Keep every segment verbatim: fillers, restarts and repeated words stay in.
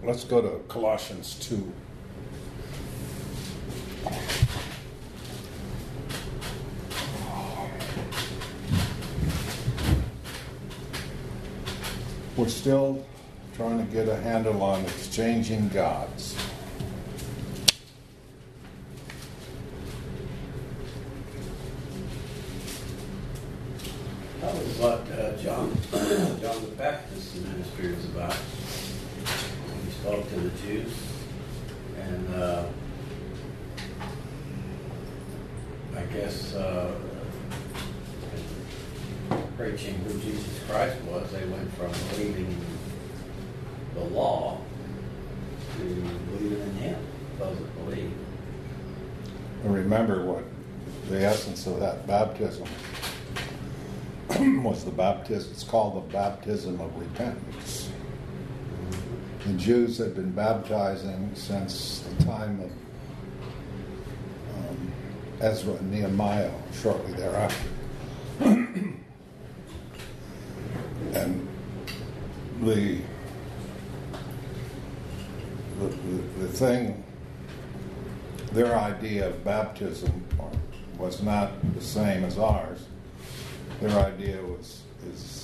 let's go to Colossians two. We're still trying to get a handle on exchanging gods. That was what uh, John, John the Baptist's ministry was about. He spoke to the Jews, and uh, I guess uh, preaching who Jesus Christ was, they went from believing the law to believing in Him, those that believe. And remember what the essence of that baptism was. The baptism, it's called the baptism of repentance. The Jews had been baptizing since the time of um, Ezra and Nehemiah, shortly thereafter. And the, the, the, the thing, their idea of baptism was not the same as ours. Their idea was is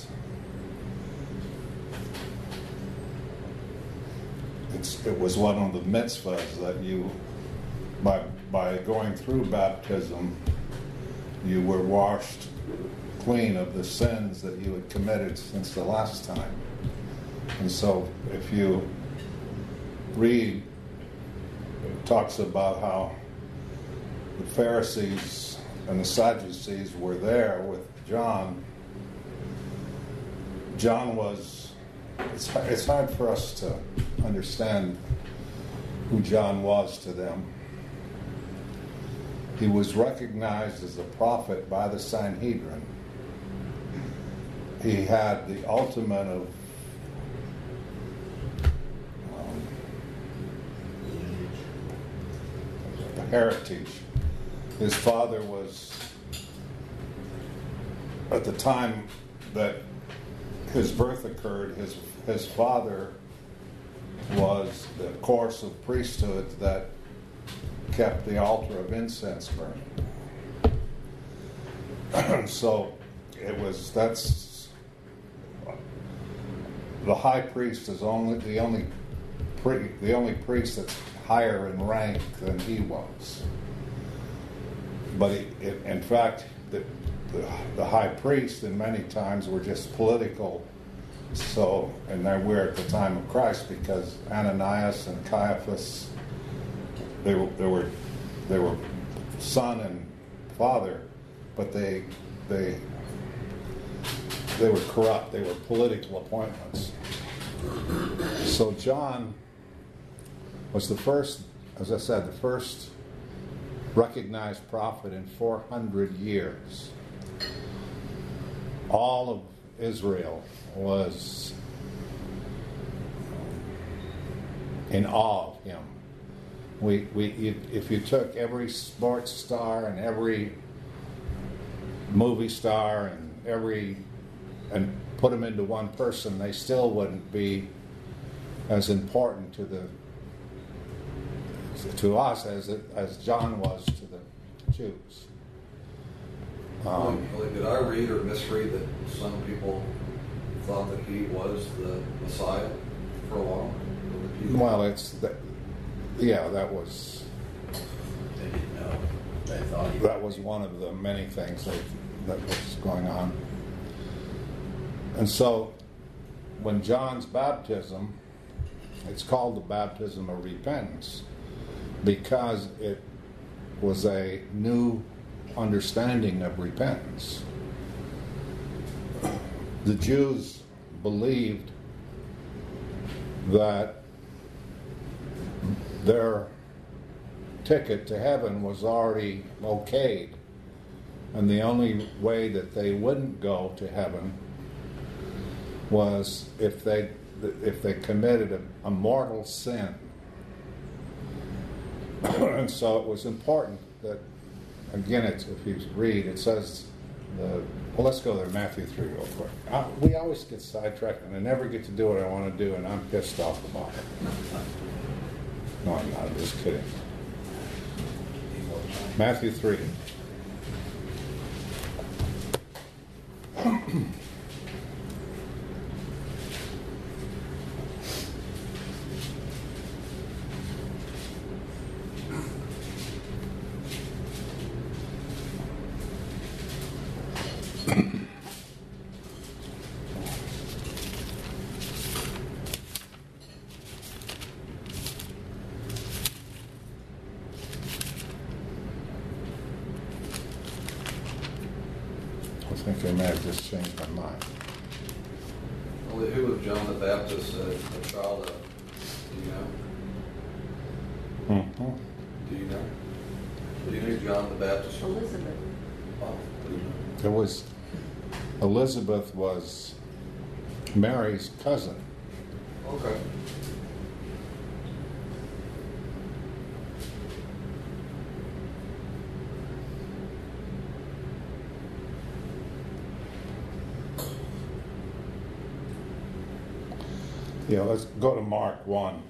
it's, it was one of the mitzvahs that you, by by going through baptism, you were washed clean of the sins that you had committed since the last time. And so if you read, it talks about how the Pharisees and the Sadducees were there with John. John was, it's, it's hard for us to understand who John was to them. He was recognized as a prophet by the Sanhedrin. He had the ultimate of um, the heritage. His father was, at the time that his birth occurred, his his father was the course of priesthood that kept the altar of incense burning. So it was, that's, the high priest is only the only pri- the only priest that's higher in rank than he was. But it, it, in fact, the, the the high priest in many times were just political. So, and they were at the time of Christ, because Ananias and Caiaphas, they were they were they were son and father, but they they they were corrupt. They were political appointments. So John was the first, as I said, the first recognized prophet in four hundred years. All of Israel was in awe of him. We, we, if you took every sports star and every movie star and every and put them into one person, they still wouldn't be as important to the to us as it, as John was to the Jews. Um, well, did I read or misread that some people thought that he was the Messiah for a while? Well, it's that, yeah, that was They didn't know. They thought he that was one of the many things that that was going on. And so, when John's baptism, it's called the baptism of repentance, because it was a new understanding of repentance. The Jews believed that their ticket to heaven was already okayed, and the only way that they wouldn't go to heaven was if they if they committed a, a mortal sin. And so it was important that, again, it's, if you read, it says the Well, let's go there, Matthew three real quick. I, we always get sidetracked, and I never get to do what I want to do, and I'm pissed off about it. No, I'm not. I'm just kidding. Matthew three. I think I may have just changed my mind. Well, who was John the Baptist, a, a child of? Do you know? Mm-hmm. Do you know? Do you know who John the Baptist was? Elizabeth. Oh, do you know? It was Elizabeth was Mary's cousin. Okay. Yeah, let's go to Mark one.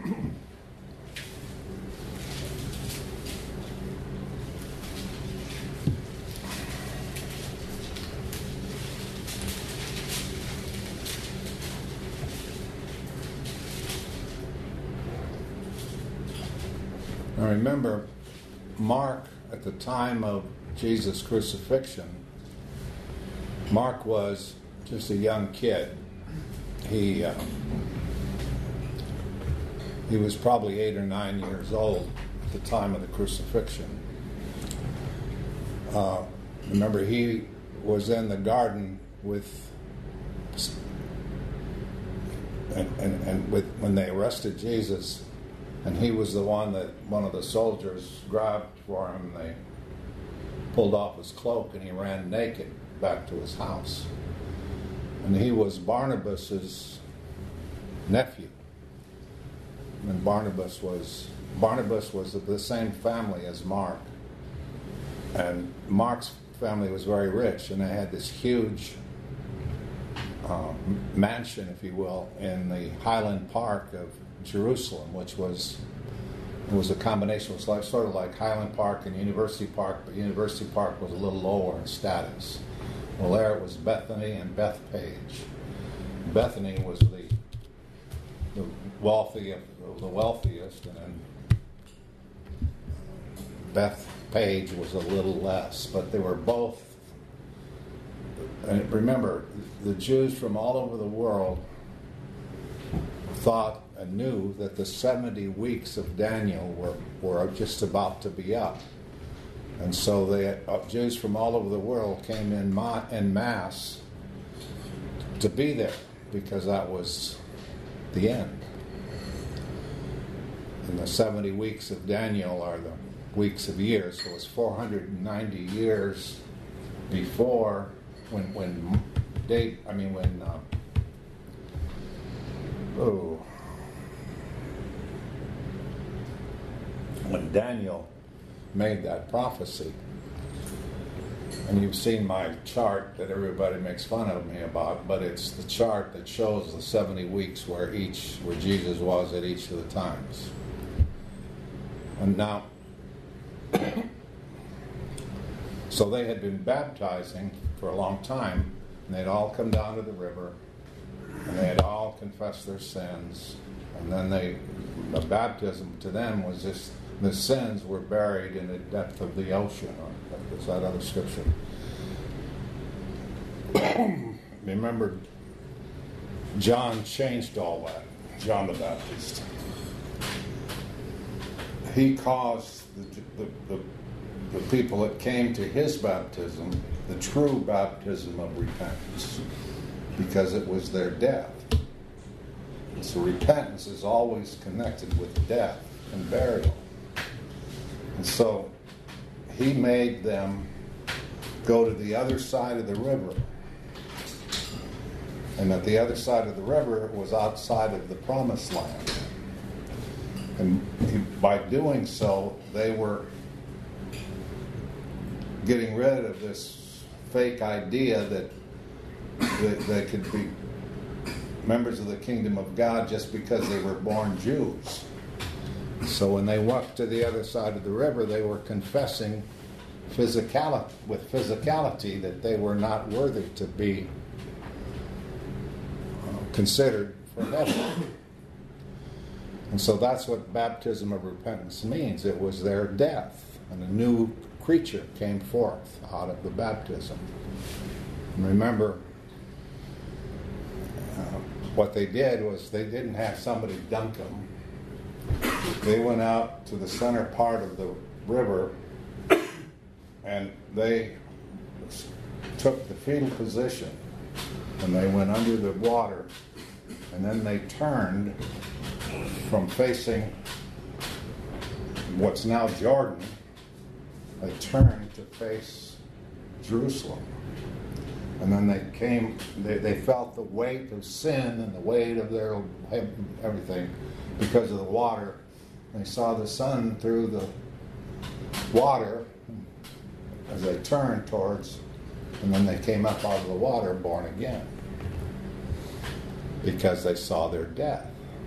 Now remember, Mark, at the time of Jesus' crucifixion, Mark was just a young kid. He uh, he was probably eight or nine years old at the time of the crucifixion. Uh, remember, he was in the garden with and, and, and with when they arrested Jesus, and he was the one that one of the soldiers grabbed for him. They pulled off his cloak, and he ran naked back to his house. And he was Barnabas's nephew. And Barnabas was Barnabas was of the same family as Mark. And Mark's family was very rich, and they had this huge um, mansion, if you will, in the Highland Park of Jerusalem, which was it was a combination. It was like sort of like Highland Park and University Park, but University Park was a little lower in status. Well, there it was Bethany and Bethpage. Bethany was the the wealthy the wealthiest, and then Bethpage was a little less. But they were both. And remember, the Jews from all over the world thought and knew that the seventy weeks of Daniel were, were just about to be up. And so the uh, Jews from all over the world came in, ma- in mass to be there, because that was the end. And the seventy weeks of Daniel are the weeks of years. So it was four hundred ninety years before when when Dave, I mean when uh, oh when Daniel made that prophecy. And you've seen my chart that everybody makes fun of me about, but it's the chart that shows the seventy weeks where each where Jesus was at each of the times. And now so they had been baptizing for a long time, and they'd all come down to the river, and they had all confessed their sins, and then they the baptism to them was just the sins were buried in the depth of the ocean. Or is that other scripture? Remember, John changed all that. John the Baptist. He caused the, the, the, the people that came to his baptism, the true baptism of repentance, because it was their death. So repentance is always connected with death and burial. And so he made them go to the other side of the river. And at the other side of the river was outside of the promised land. And he, by doing so, they were getting rid of this fake idea that, that they could be members of the kingdom of God just because they were born Jews. So when they walked to the other side of the river, they were confessing physicality, with physicality that they were not worthy to be uh, considered for heaven. And so that's what baptism of repentance means. It was their death, and a new creature came forth out of the baptism. And remember, uh, what they did was they didn't have somebody dunk them. They went out to the center part of the river and they took the fetal position and they went under the water, and then they turned from facing what's now Jordan, they turned to face Jerusalem. And then they came, they, they felt the weight of sin and the weight of their everything because of the water. They saw the sun through the water as they turned towards, and then they came up out of the water born again because they saw their death.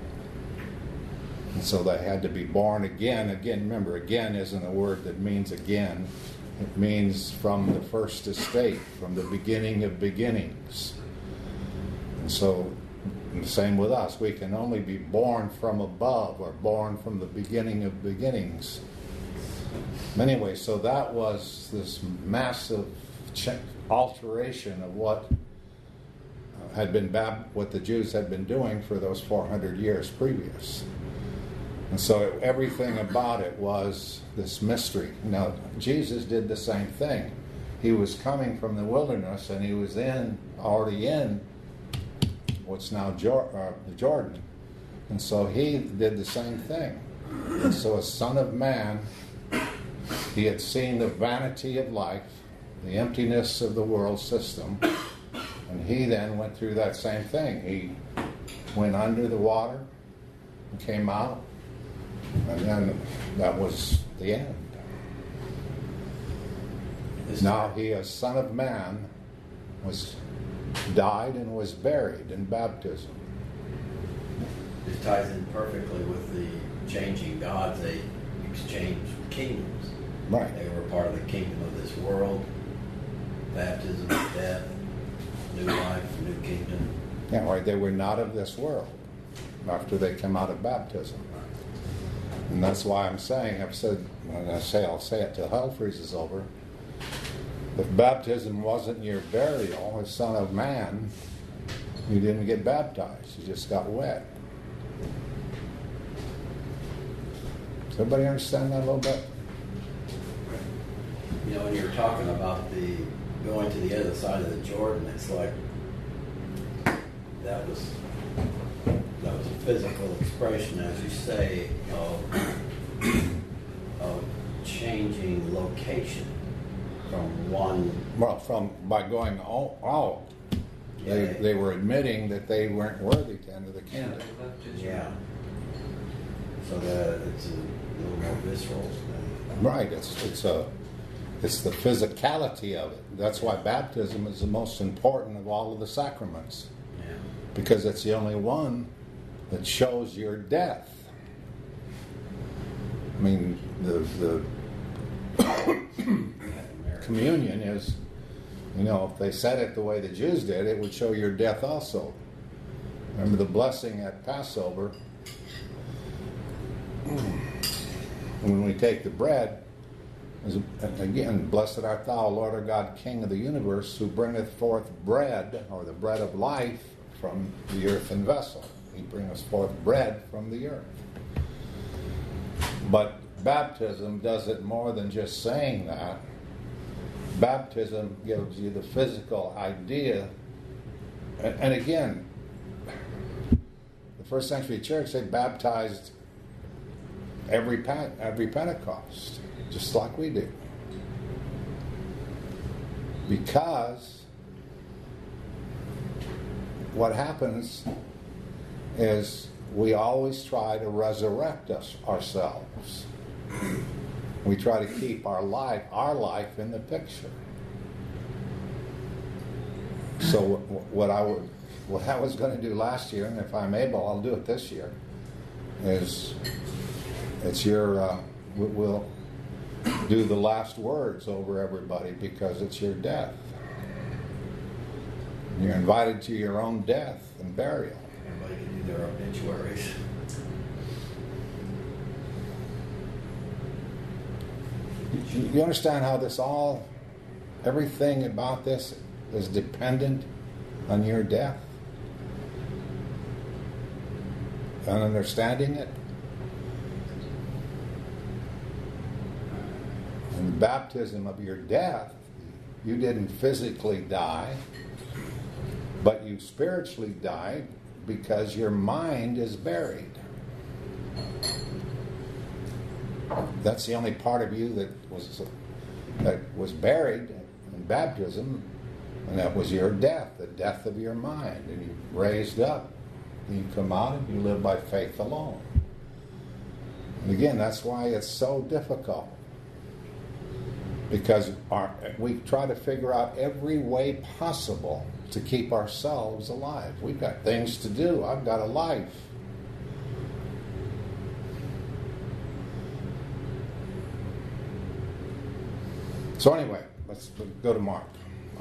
And so they had to be born again. Again, remember, again isn't a word that means again. It means from the first estate, from the beginning of beginnings. And so, and the same with us. We can only be born from above or born from the beginning of beginnings. Anyway, so that was this massive ch- alteration of what uh, had been bab- what the Jews had been doing for those four hundred years previous. And so everything about it was this mystery. Now, Jesus did the same thing. He was coming from the wilderness, and he was in, already in what's now Jor- uh, the Jordan. And so he did the same thing. And so as Son of Man, he had seen the vanity of life, the emptiness of the world system, and he then went through that same thing. He went under the water and came out, and then that was the end. This Now he, as Son of Man, was died and was buried in baptism. This ties in perfectly with the changing gods. They exchanged kingdoms. Right. They were part of the kingdom of this world. Baptism, death, new life, new kingdom. Yeah, right. They were not of this world after they came out of baptism. And that's why I'm saying, I've said, when I say, I'll say it till hell freezes over. If baptism wasn't your burial as Son of Man, you didn't get baptized. You just got wet. Does everybody understand that a little bit? You know, when you were talking about the going to the other side of the Jordan, it's like that was that was a physical expression, as you say, of of changing location from one. Well, from by going all out, they, Yeah. they were admitting that they weren't worthy to enter the kingdom. Yeah. So that it's a little more visceral. than- Right. It's it's a it's the physicality of it. That's why baptism is the most important of all of the sacraments, Yeah. because it's the only one that shows your death. I mean, the the communion is, you know, if they said it the way the Jews did, it would show your death also. Remember the blessing at Passover? When we take the bread, is, again, blessed art thou, Lord our God, King of the universe, who bringeth forth bread, or the bread of life, from the earthen vessel. He bringeth forth bread from the earth. But baptism does it more than just saying that. Baptism gives you the physical idea. And, and again, the first century church, they baptized every every Pentecost, just like we do. Because what happens is we always try to resurrect us ourselves. We try to keep our life, our life in the picture. So wh- what I would, what I was going to do last year, and if I'm able, I'll do it this year, is it's your, uh, we- we'll do the last words over everybody because it's your death. You're invited to your own death and burial. Everybody can do their obituaries. You, you understand how this all, everything about this is dependent on your death? On understanding it? In the baptism of your death, you didn't physically die, but you spiritually died because your mind is buried. That's the only part of you that was that was buried in baptism, and that was your death, the death of your mind. And you raised up, and you come out, and you live by faith alone. And again, that's why it's so difficult. Because our, we try to figure out every way possible to keep ourselves alive. We've got things to do. I've got a life. So anyway, let's go to Mark.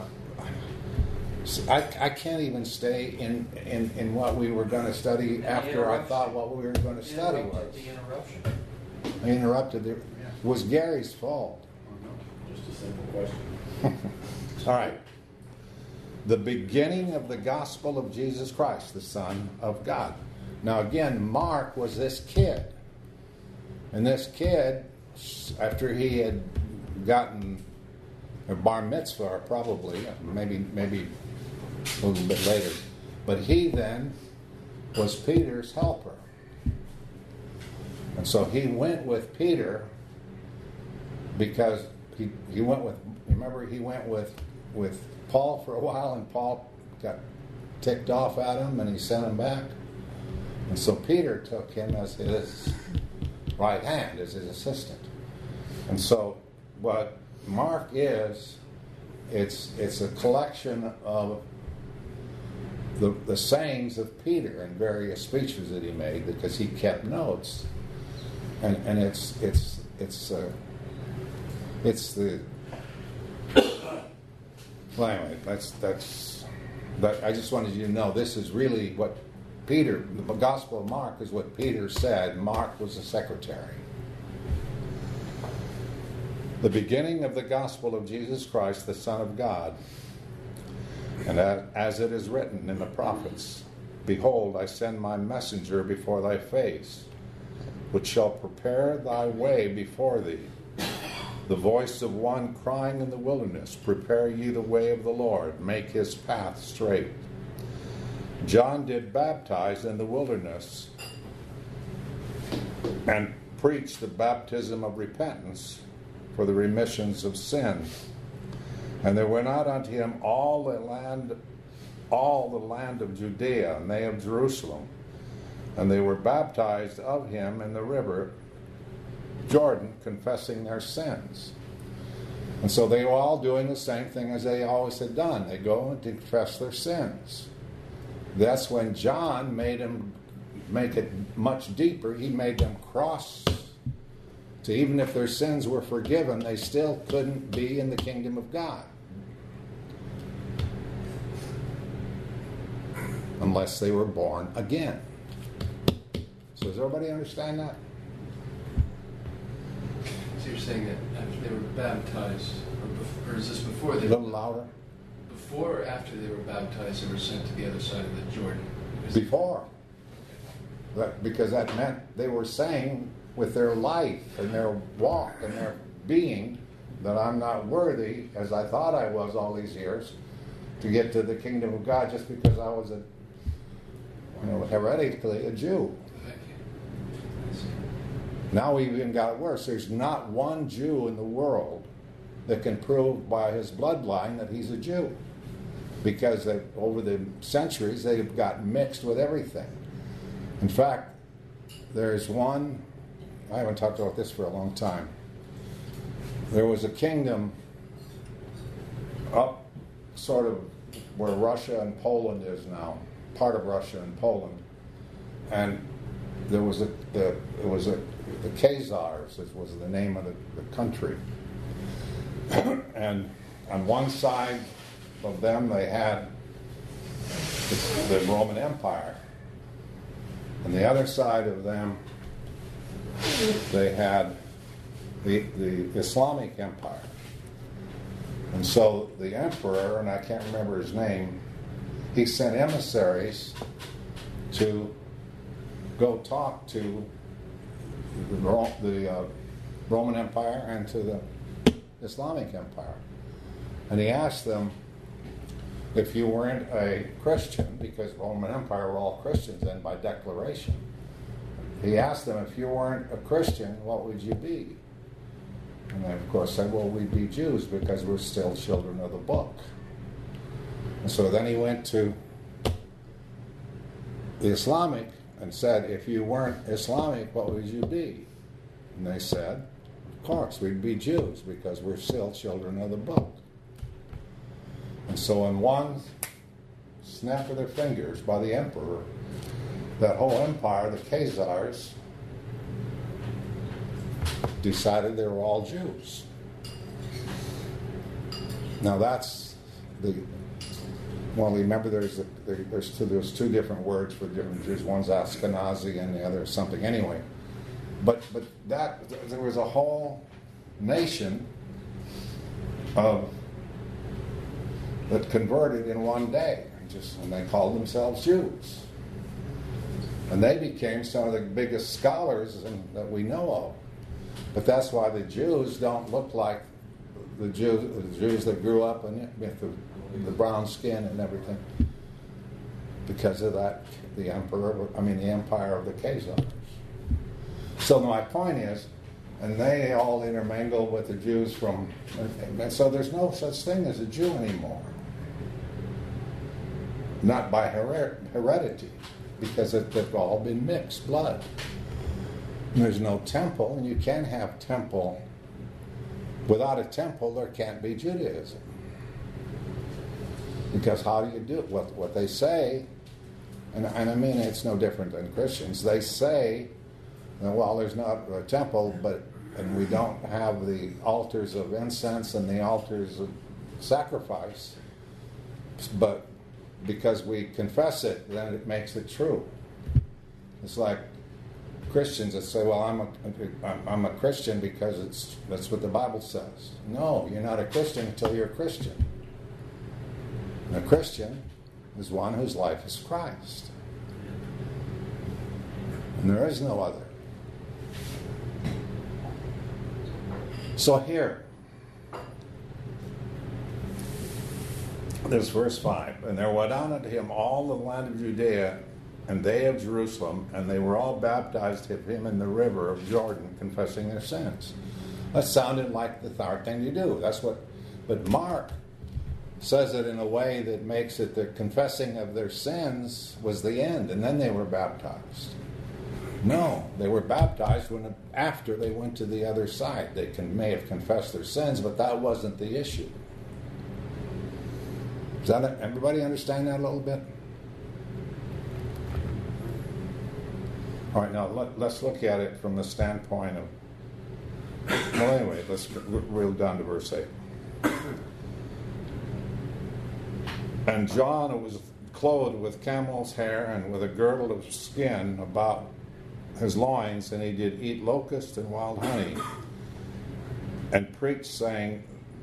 I, I can't even stay in, in, in what we were going to study The after I thought interruption. what we were going to The study interrupted- was. The interruption. I interrupted. It was Gary's fault. Just a simple question. All right. The beginning of the gospel of Jesus Christ, the Son of God. Now again, Mark was this kid. And this kid, after he had gotten a bar mitzvah, probably, maybe maybe a little bit later, but he then was Peter's helper. And so he went with Peter because he, he went with, remember he went with, with Paul for a while, and Paul got ticked off at him and he sent him back. And so Peter took him as his right hand, as his assistant. And so what Mark is, it's it's a collection of the, the sayings of Peter and various speeches that he made, because he kept notes. And and it's it's it's uh, it's the well anyway that's that's that I just wanted you to know this is really what Peter, the Gospel of Mark is what Peter said. Mark was the secretary. The beginning of the gospel of Jesus Christ, the Son of God, and as it is written in the prophets, behold, I send my messenger before thy face, which shall prepare thy way before thee. The voice of one crying in the wilderness, prepare ye the way of the Lord, make his path straight. John did baptize in the wilderness and preached the baptism of repentance for the remissions of sin. And there went out unto him all the land, all the land of Judea, and they of Jerusalem. And they were baptized of him in the river Jordan, confessing their sins. And so they were all doing the same thing as they always had done. They go and confess their sins. That's when John made them make it much deeper. He made them cross. So even if their sins were forgiven, they still couldn't be in the kingdom of God. Unless they were born again. So does everybody understand that? So you're saying that after they were baptized, or, bef- or is this before they A little louder. Before or after they were baptized, they were sent to the other side of the Jordan? Because Before. That, because that meant they were saying with their life and their walk and their being that I'm not worthy, as I thought I was all these years, to get to the kingdom of God just because I was a, you know, heretically a Jew. Heck yeah. I see. Now we've even got it worse. There's not one Jew in the world that can prove by his bloodline that he's a Jew, because they, over the centuries they've got mixed with everything. In fact, there's one, I haven't talked about this for a long time. There was a kingdom up sort of where Russia and Poland is now, part of Russia and Poland, and there was a the it was a the Khazars, it was the name of the, the country, and on one side of them they had the, the Roman Empire, and the other side of them they had the the Islamic Empire. And so the emperor, and I can't remember his name, he sent emissaries to go talk to the, the uh, Roman Empire and to the Islamic Empire. And he asked them, if you weren't a Christian, because Roman Empire were all Christians then by declaration, he asked them, if you weren't a Christian, what would you be? And they, of course, said, well, we'd be Jews because we're still children of the book. And so then he went to the Islamic and said, if you weren't Islamic, what would you be? And they said, of course, we'd be Jews because we're still children of the book. And so in one snap of their fingers by the emperor, that whole empire, the Khazars, decided they were all Jews. Now that's the well. Remember, there's a, there, there's two there's two different words for different Jews. One's Ashkenazi and the other is something. Anyway, but but that there was a whole nation of that converted in one day, just and they called themselves Jews, and they became some of the biggest scholars in, that we know of. But that's why the Jews don't look like the Jews, the Jews that grew up in, with the, the brown skin and everything, because of that, the emperor, I mean the empire of the Khazars. So my point is, and they all intermingle with the Jews from, and so there's no such thing as a Jew anymore. Not by her, heredity, because it, they've all been mixed blood. There's no temple, and you can't have temple. Without a temple, there can't be Judaism. Because how do you do it? What, what they say, and, and I mean it's no different than Christians, they say, well, there's not a temple, but and we don't have the altars of incense and the altars of sacrifice, but because we confess it, then it makes it true. It's like Christians that say, well, I'm a, I'm a Christian because it's that's what the Bible says. No, you're not a Christian until you're a Christian. And a Christian is one whose life is Christ. And there is no other. So here, there's verse five. And there went on unto him all the land of Judea and they of Jerusalem, and they were all baptized of him in the river of Jordan, confessing their sins. That sounded like the hard thing to do. That's what, but Mark says it in a way that makes it the confessing of their sins was the end, and then they were baptized. No, they were baptized when after they went to the other side. They can, may have confessed their sins, but that wasn't the issue. Does that, everybody understand that a little bit? All right, now let, let's look at it from the standpoint of, well, anyway, let's reel down to verse eight. And John was clothed with camel's hair and with a girdle of skin about his loins, and he did eat locusts and wild honey, and preached, saying,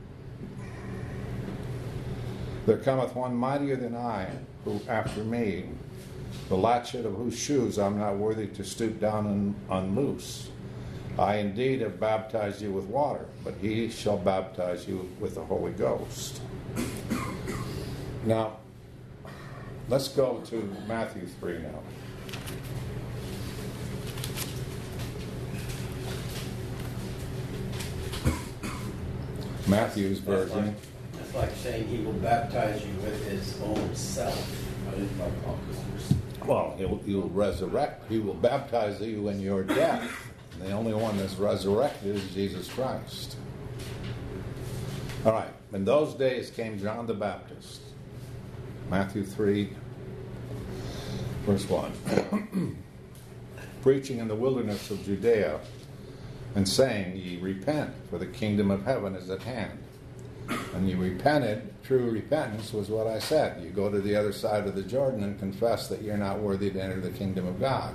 there cometh one mightier than I, who after me, the latchet of whose shoes I'm not worthy to stoop down and unloose. I indeed have baptized you with water, but he shall baptize you with the Holy Ghost. Now, let's go to Matthew three now. Matthew's version. It's like, like saying he will baptize you with his own self. Well, he'll, he'll resurrect. He will baptize you in your death. And the only one that's resurrected is Jesus Christ. All right. In those days came John the Baptist Matthew three, verse one. Preaching in the wilderness of Judea, and saying, Ye repent, for the kingdom of heaven is at hand. And you repented. True repentance was what I said. You go to the other side of the Jordan and confess that you're not worthy to enter the kingdom of God.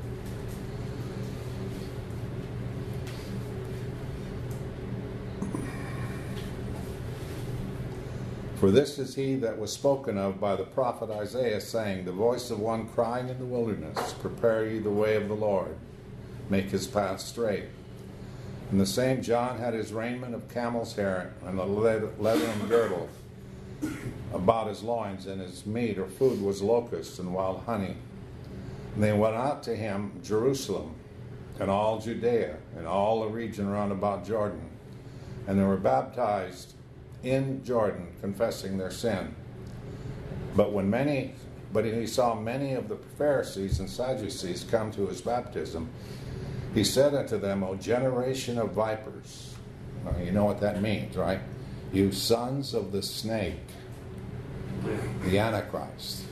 For this is he that was spoken of by the prophet Isaiah, saying, The voice of one crying in the wilderness, Prepare ye the way of the Lord, make his path straight. And the same John had his raiment of camel's hair, and a leathern girdle about his loins, and his meat or food was locusts and wild honey. And they went out to him, Jerusalem, and all Judea, and all the region round about Jordan. And they were baptized in Jordan, confessing their sin. But when many, but he saw many of the Pharisees and Sadducees come to his baptism, he said unto them, O generation of vipers. Now, you know what that means, right? You sons of the snake, the Antichrist.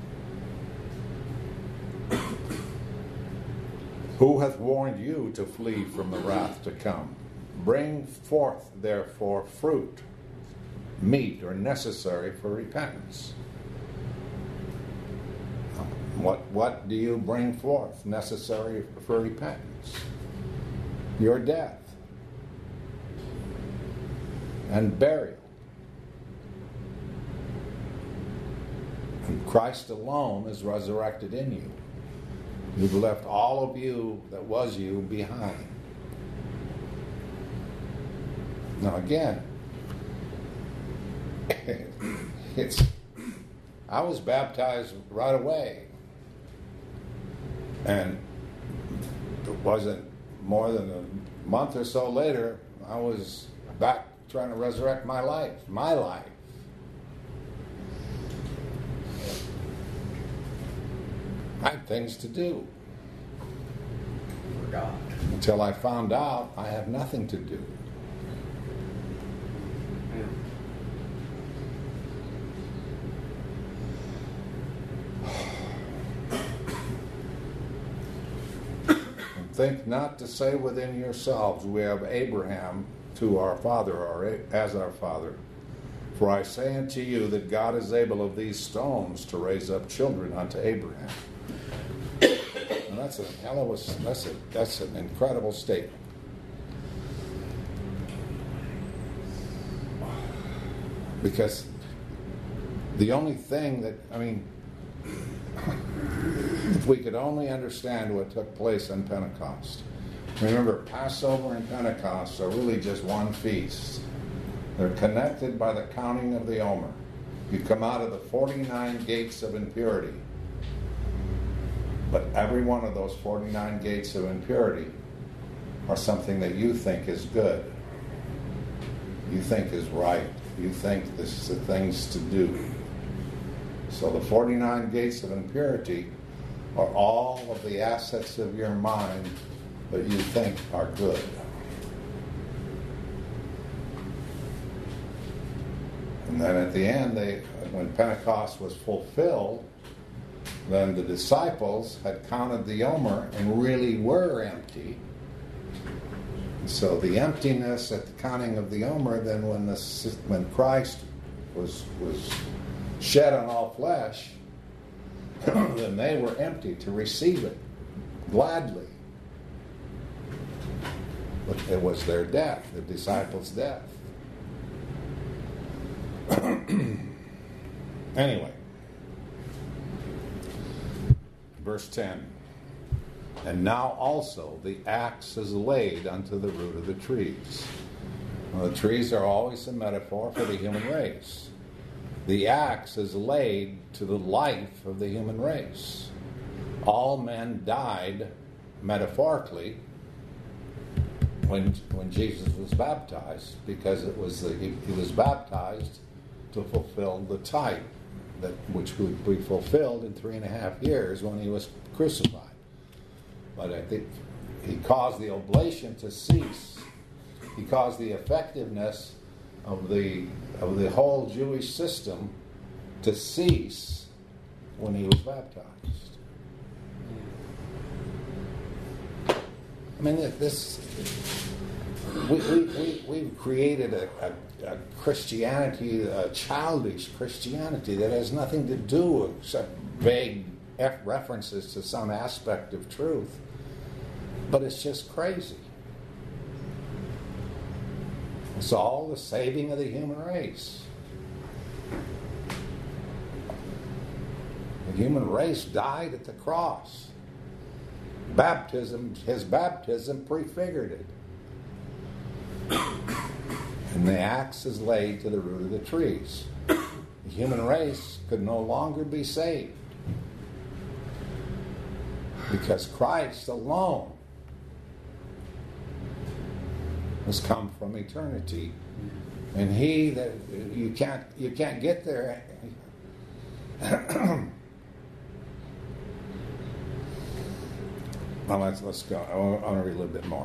Who hath warned you to flee from the wrath to come? Bring forth, therefore, fruit, meet or necessary for repentance. What, what do you bring forth necessary for repentance? Your death and burial. And Christ alone is resurrected in you. You've left all of you that was you behind. Now again, it's I was baptized right away. And it wasn't more than a month or so later, I was back trying to resurrect my life, my life. I had things to do. For God. Until I found out I have nothing to do. Think not to say within yourselves, we have Abraham to our father, or as our father. For I say unto you that God is able of these stones to raise up children unto Abraham. And that's a hell of a, that's a, that's an incredible statement. Because the only thing that, I mean, if we could only understand what took place on Pentecost. Remember, Passover and Pentecost are really just one feast. They're connected by the counting of the Omer. You come out of the forty-nine gates of impurity. But every one of those forty-nine gates of impurity are something that you think is good. You think is right. You think this is the things to do. So the forty-nine gates of impurity are all of the assets of your mind that you think are good. And then at the end, they, when Pentecost was fulfilled, then the disciples had counted the Omer and really were empty. And so the emptiness at the counting of the Omer, then when the when Christ was was shed on all flesh, then they were empty to receive it gladly. But it was their death, the disciples' death. Anyway, verse ten. And now also the axe is laid unto the root of the trees. Well, the trees are always a metaphor for the human race. The axe is laid to the life of the human race. All men died, metaphorically, when when Jesus was baptized, because it was the, he, he was baptized to fulfill the type that which would be fulfilled in three and a half years when he was crucified. But I think he caused the oblation to cease. He caused the effectiveness of the of the whole Jewish system to cease when he was baptized. I mean, this, we, we, we, we've created a, a, a Christianity, a childish Christianity that has nothing to do except vague references to some aspect of truth. But it's just crazy. It's all the saving of the human race. The human race died at the cross. Baptism, his baptism prefigured it. And the axe is laid to the root of the trees. The human race could no longer be saved because Christ alone has come from eternity, and he that you can't you can't get there. Well, let's, let's go. I want, I want to read a little bit more.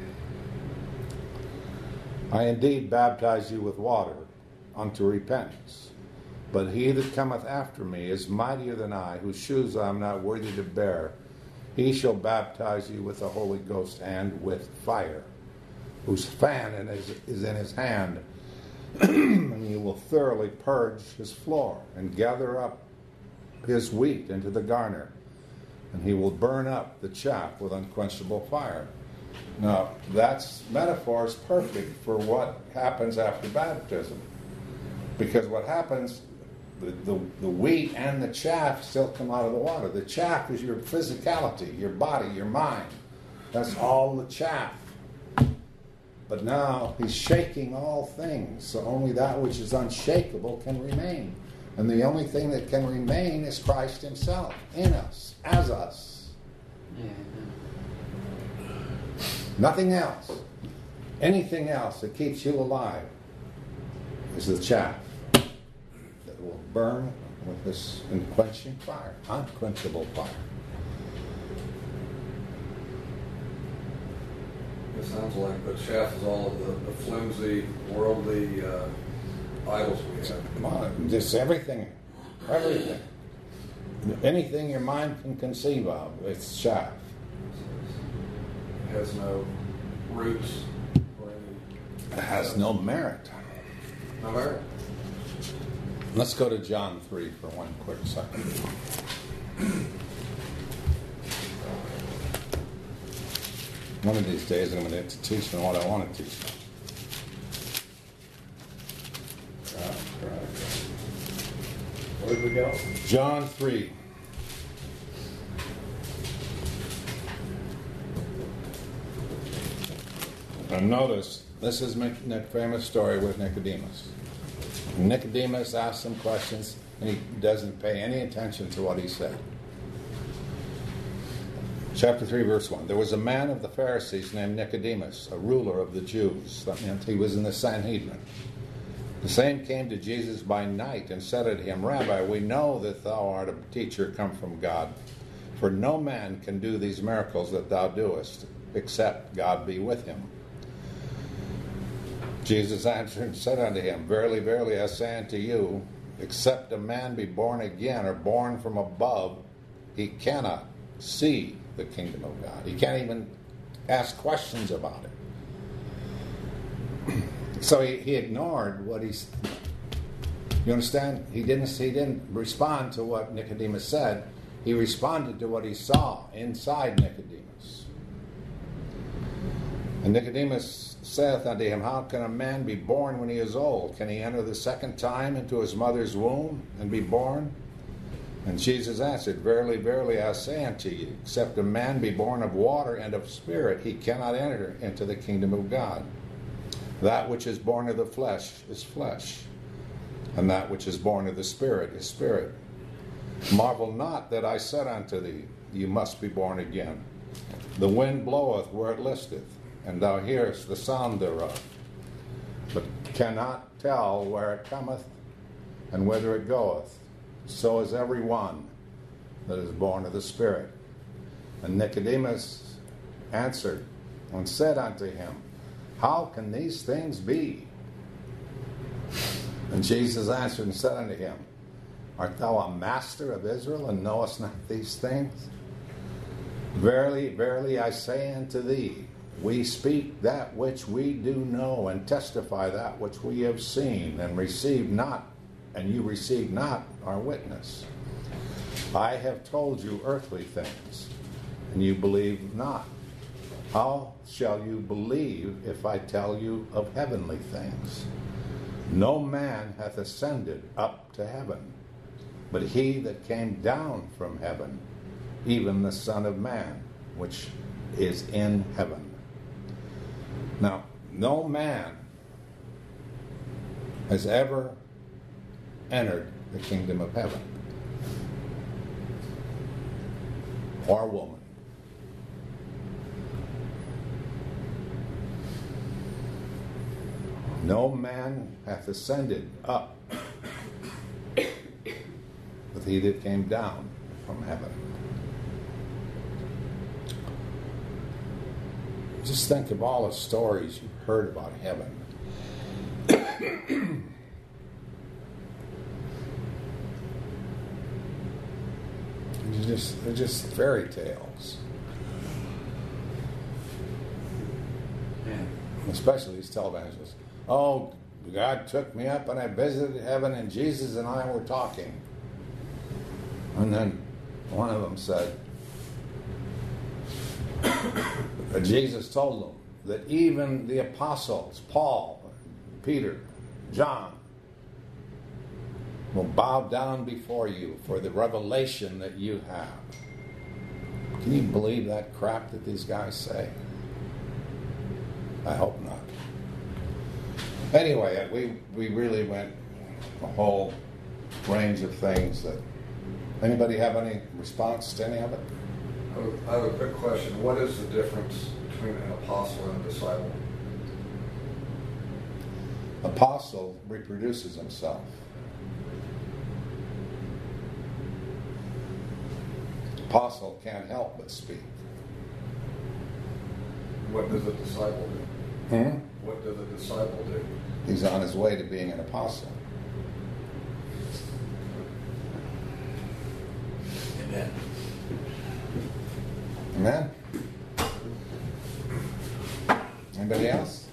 I indeed baptize you with water unto repentance. But he that cometh after me is mightier than I, whose shoes I am not worthy to bear. He shall baptize you with the Holy Ghost and with fire, whose fan is, is in his hand. And you will thoroughly purge his floor and gather up his wheat into the garner. And he will burn up the chaff with unquenchable fire. Now, that's metaphor is perfect for what happens after baptism. Because what happens, the, the, the wheat and the chaff still come out of the water. The chaff is your physicality, your body, your mind. That's all the chaff. But now he's shaking all things, so only that which is unshakable can remain. And the only thing that can remain is Christ himself, in us, as us. Mm-hmm. Nothing else. Anything else that keeps you alive is the chaff that will burn with this unquenching fire, unquenchable fire. It sounds like the chaff is all of the, the flimsy, worldly uh, idols we have. Come on, just everything, everything. Anything your mind can conceive of, it's chaff. It has no roots or any... It has no merit. No merit. Let's go to John three for one quick second. One of these days I'm going to have to teach them what I want to teach them. Where did we go? John three. And notice, this is the famous story with Nicodemus. Nicodemus asks him questions, and he doesn't pay any attention to what he said. Chapter three, verse one. There was a man of the Pharisees named Nicodemus, a ruler of the Jews. That meant he was in the Sanhedrin. The same came to Jesus by night and said unto him, Rabbi, we know that thou art a teacher come from God, for no man can do these miracles that thou doest, except God be with him. Jesus answered and said unto him, Verily, verily, I say unto you, except a man be born again or born from above, he cannot see the kingdom of God. He can't even ask questions about it. So he, he ignored what he's. You understand? He didn't. He didn't respond to what Nicodemus said. He responded to what he saw inside Nicodemus. And Nicodemus saith unto him, How can a man be born when he is old? Can he enter the second time into his mother's womb and be born? And Jesus answered, Verily, verily, I say unto you, except a man be born of water and of spirit, he cannot enter into the kingdom of God. That which is born of the flesh is flesh, and that which is born of the Spirit is spirit. Marvel not that I said unto thee, You must be born again. The wind bloweth where it listeth, and thou hearest the sound thereof, but cannot tell where it cometh and whither it goeth. So is every one that is born of the Spirit. And Nicodemus answered and said unto him, How can these things be? And Jesus answered and said unto him, Art thou a master of Israel, and knowest not these things? Verily, verily, I say unto thee, we speak that which we do know, and testify that which we have seen, and receive not, and you receive not our witness. I have told you earthly things, and you believe not. How shall you believe if I tell you of heavenly things? No man hath ascended up to heaven, but he that came down from heaven, even the Son of Man, which is in heaven. Now, no man has ever entered the kingdom of heaven, or woman. No man hath ascended up, but he that came down from heaven. Just think of all the stories you've heard about heaven. They're just, they're just fairy tales. Yeah. Especially these televangelists. Oh, God took me up and I visited heaven and Jesus and I were talking. And then one of them said, Jesus told them that even the apostles, Paul, Peter, John, will bow down before you for the revelation that you have. Can you believe that crap that these guys say? I hope not. Anyway, we, we really went a whole range of things that... Anybody have any response to any of it? I have- I have a quick question. What is the difference between an apostle and a disciple? Apostle reproduces himself. Apostle can't help but speak. What does a disciple do? Hmm? What does a disciple do? He's on his way to being an apostle. Amen. Amen? Anybody else?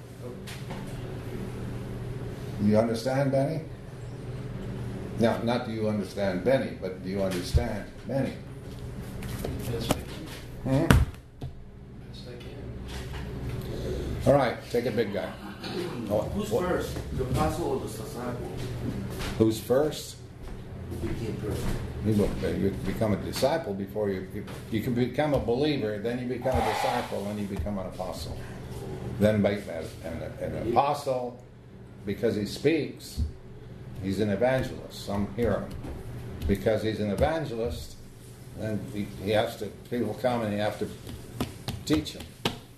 You understand Benny? No, not do you understand Benny, but do you understand Benny? Yes, I can. Hmm? Yes, I can. All right, take a big guy. Oh, Who's what- first, the apostle or the disciple? Who's first? Who became first? You be- you become a disciple before you, you you can become a believer, then you become a disciple, then you become an apostle. Then make an, an, an apostle, because he speaks, he's an evangelist. Some hear him. Because he's an evangelist, then he, he has to, people come and you have to teach him.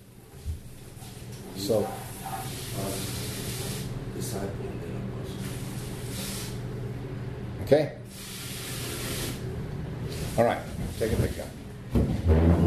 So, Um, disciple and then apostle. okay? All right, take a big guy.